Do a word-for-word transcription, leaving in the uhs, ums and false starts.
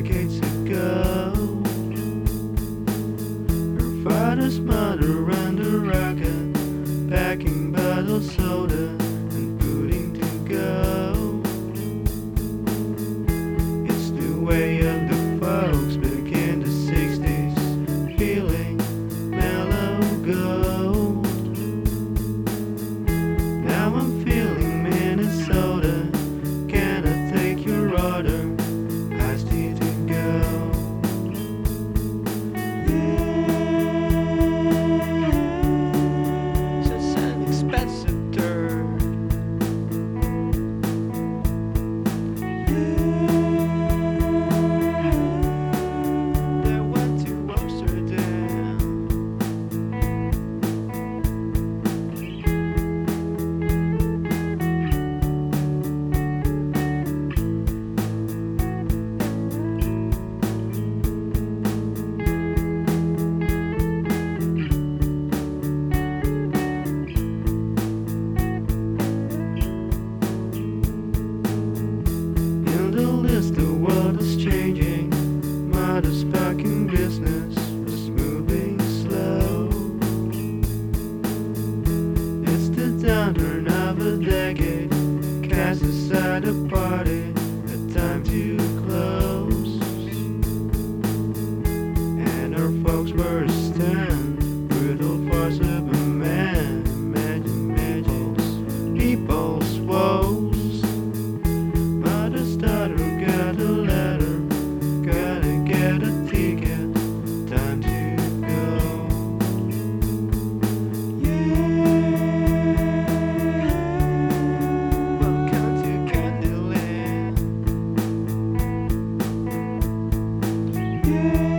decades ago. Her father's mother ran the rocket, packing bottled soda and putting to go. It's the way of the folks back in the sixties, feeling mellow gold. Now I'm feeling Minnesota. Can I take your order? Iced tea to go. Such an expensive dirt. They went to Amsterdam. In the list, the world is changing. Mother's packing business was moving slow. It's the downturn of a decade. Cast aside a party, a time to close. And our folks were a stand, brutal force of a man. Imagine, imagine people's woes. Mother's daughter got a letter, gotta get a ticket, time to go. Yeah, welcome to Candyland. Yeah.